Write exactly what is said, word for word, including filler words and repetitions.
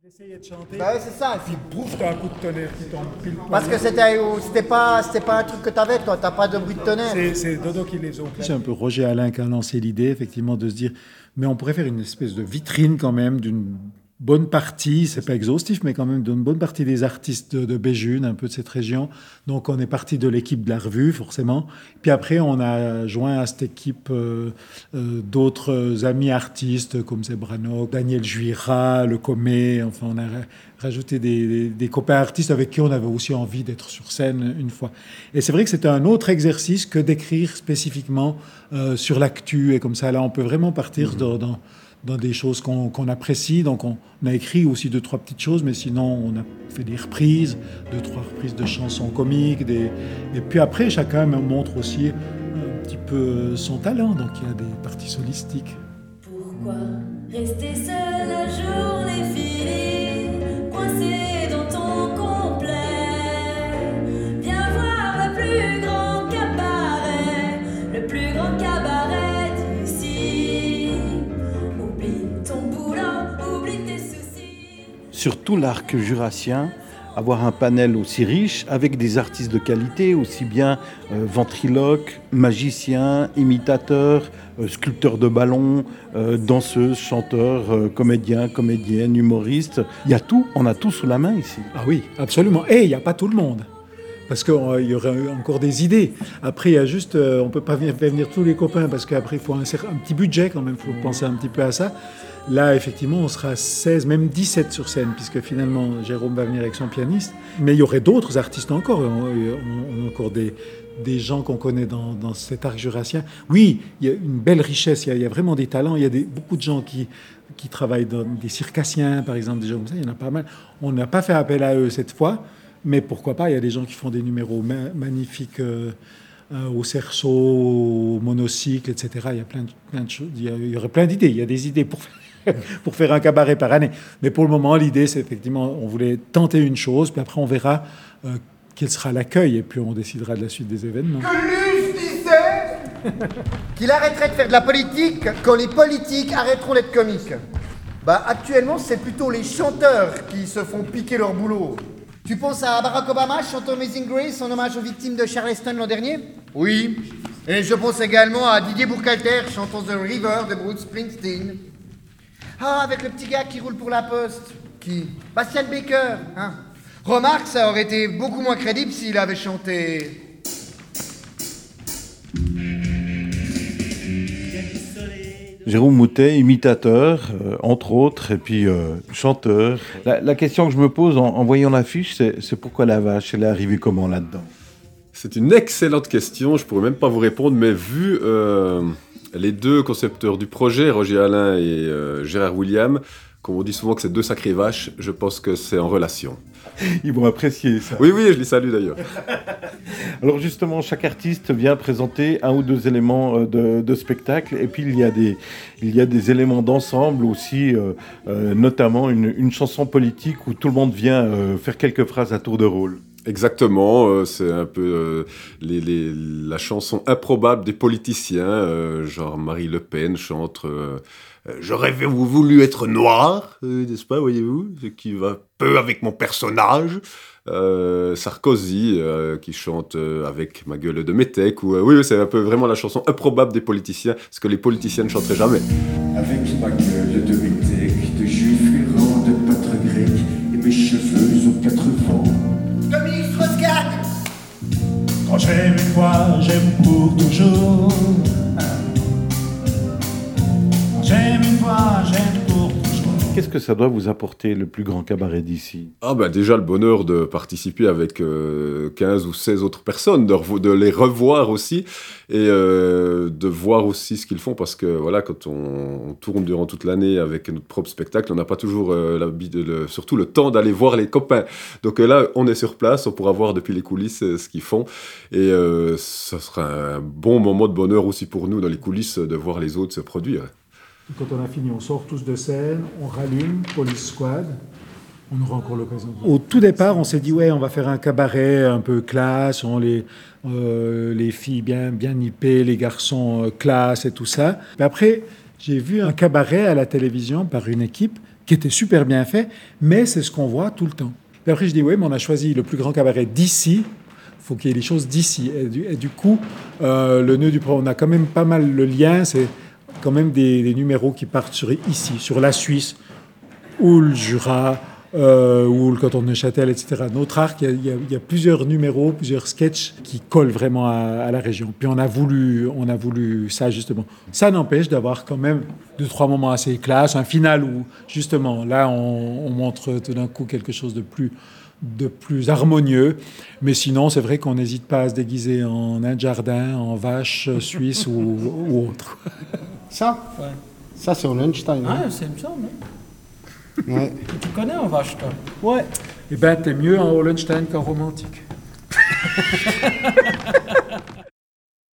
Essayez de chanter. Bah ouais, c'est ça. Puis pouf, t'as un coup de tonnerre qui tombe pile poil. Parce que c'était, c'était pas, c'était pas un truc que t'avais, toi. T'as pas de bruit de tonnerre. C'est, c'est Dodo qui les a. C'est un peu Roger Alain qui a lancé l'idée, effectivement, de se dire, mais on pourrait faire une espèce de vitrine quand même d'une bonne partie, c'est pas exhaustif, mais quand même d'une bonne partie des artistes de, de Béjune, un peu de cette région. Donc on est parti de l'équipe de la revue, forcément. Puis après, on a joint à cette équipe euh, euh, d'autres amis artistes, comme Zebrano, Daniel Juira, Le Comé. Enfin, on a rajouté des, des, des copains artistes avec qui on avait aussi envie d'être sur scène une fois. Et c'est vrai que c'était un autre exercice que d'écrire spécifiquement euh, sur l'actu. Et comme ça, là, on peut vraiment partir mmh. dans... dans dans des choses qu'on, qu'on apprécie. Donc on, on a écrit aussi deux, trois petites choses, mais sinon on a fait des reprises, deux, trois reprises de chansons comiques. Des... Et puis après, chacun montre aussi un petit peu son talent. Donc il y a des parties solistiques. Pourquoi rester seul la journée finie, coincé dans ton complet? Viens voir le plus grand cabaret, le plus grand cabaret. Sur tout l'arc jurassien, avoir un panel aussi riche, avec des artistes de qualité, aussi bien euh, ventriloques, magiciens, imitateurs, euh, sculpteurs de ballons, euh, danseuses, chanteurs, euh, comédiens, comédiennes, humoristes. Il y a tout, on a tout sous la main ici. Ah oui, absolument. Et il n'y a pas tout le monde. Parce qu'il euh, y aurait encore des idées. Après, il y a juste, euh, on ne peut pas venir, faire venir tous les copains, parce qu'après, il faut un, un petit budget quand même, il faut penser un petit peu à ça. Là, effectivement, on sera seize, même dix-sept sur scène, puisque finalement, Jérôme va venir avec son pianiste. Mais il y aurait d'autres artistes encore. On, on a encore des, des gens qu'on connaît dans, dans cet arc jurassien. Oui, il y a une belle richesse, il y a, il y a vraiment des talents. Il y a des, beaucoup de gens qui, qui travaillent dans des circassiens, par exemple, des gens comme ça. Il y en a pas mal. On n'a pas fait appel à eux cette fois, mais pourquoi pas, il y a des gens qui font des numéros ma- magnifiques euh, euh, au cerceau, au monocycle, et cetera. Il y a plein de, plein de choses. Il y, a, il y aurait plein d'idées. Il y a des idées pour faire pour faire un cabaret par année. Mais pour le moment, l'idée, c'est effectivement, on voulait tenter une chose, puis après, on verra euh, quel sera l'accueil, et puis on décidera de la suite des événements. Que Luce disait qu'il arrêterait de faire de la politique quand les politiques arrêteront d'être comiques. Bah, actuellement, c'est plutôt les chanteurs qui se font piquer leur boulot. Tu penses à Barack Obama, chantant Amazing Grace en hommage aux victimes de Charleston l'an dernier? Oui. Et je pense également à Didier Bourcalter, chantant The River de Bruce Springsteen. Ah, avec le petit gars qui roule pour la poste. Qui? Bastian Baker, hein. Remarque, ça aurait été beaucoup moins crédible s'il avait chanté... Jérôme Moutet, imitateur, euh, entre autres, et puis euh, chanteur. La, la question que je me pose en, en voyant l'affiche, c'est, c'est pourquoi la vache, elle est arrivée comment là-dedans? C'est une excellente question, je pourrais même pas vous répondre, mais vu... Euh... Les deux concepteurs du projet, Roger Alain et euh, Gérard William, comme on dit souvent que c'est deux sacrées vaches, je pense que c'est en relation. Ils vont apprécier ça. Oui, oui, je les salue d'ailleurs. Alors justement, chaque artiste vient présenter un ou deux éléments de, de spectacle, et puis il y a des, il y a des éléments d'ensemble aussi, euh, euh, notamment une, une chanson politique où tout le monde vient euh, faire quelques phrases à tour de rôle. Exactement, euh, c'est un peu euh, les, les, la chanson improbable des politiciens, euh, genre Marie Le Pen chante euh, « J'aurais voulu être noir euh, », n'est-ce pas, voyez-vous, ce qui va peu avec mon personnage. Euh, Sarkozy euh, qui chante euh, avec ma gueule de métèque, ou, euh, oui, c'est un peu vraiment la chanson improbable des politiciens, ce que les politiciens ne chanteraient jamais. Avec ma gueule de métèque, de juif errant, de pâtre grec, et mes cheveux aux quatre vents. Dominique Strauss-Kahn. Quand j'aime une fois, j'aime pour toujours. Quand j'aime une fois, j'aime pour toujours. Qu'est-ce que ça doit vous apporter, le plus grand cabaret d'ici? Ah bah déjà le bonheur de participer avec euh, quinze ou seize autres personnes, de, revo- de les revoir aussi, et euh, de voir aussi ce qu'ils font, parce que voilà, quand on, on tourne durant toute l'année avec notre propre spectacle, on n'a pas toujours euh, l'habitude, le, surtout le temps d'aller voir les copains. Donc euh, là, on est sur place, on pourra voir depuis les coulisses euh, ce qu'ils font, et euh, ça sera un bon moment de bonheur aussi pour nous dans les coulisses de voir les autres se produire. Quand on a fini, on sort tous de scène, on rallume, Police Squad. On aura encore l'occasion. Au tout départ, on s'est dit, ouais, on va faire un cabaret un peu classe, on les, euh, les filles bien, bien nippées, les garçons euh, classe et tout ça. Mais après, j'ai vu un cabaret à la télévision par une équipe qui était super bien fait, mais c'est ce qu'on voit tout le temps. Puis après, je dis, oui, mais on a choisi le plus grand cabaret d'ici. Il faut qu'il y ait les choses d'ici. Et du, et du coup, euh, le nœud du pro, on a quand même pas mal le lien. C'est quand même des, des numéros qui partent sur ici, sur la Suisse, ou le Jura, euh, ou le canton de Neuchâtel, et cetera. Notre arc, il y, y, y a plusieurs numéros, plusieurs sketchs qui collent vraiment à, à la région. Puis on a voulu, on a voulu ça, justement. Ça n'empêche d'avoir quand même deux, trois moments assez classe, un final où, justement, là, on, on montre tout d'un coup quelque chose de plus, de plus harmonieux. Mais sinon, c'est vrai qu'on n'hésite pas à se déguiser en nain de jardin, en vache suisse ou, ou autre. Ça Ouais. Ça, c'est au Lunchtime. Ah, hein. c'est me semble, hein. Ouais. Tu connais en vache, toi? Ouais. Eh bien, t'es mieux en Hollenstein qu'en romantique.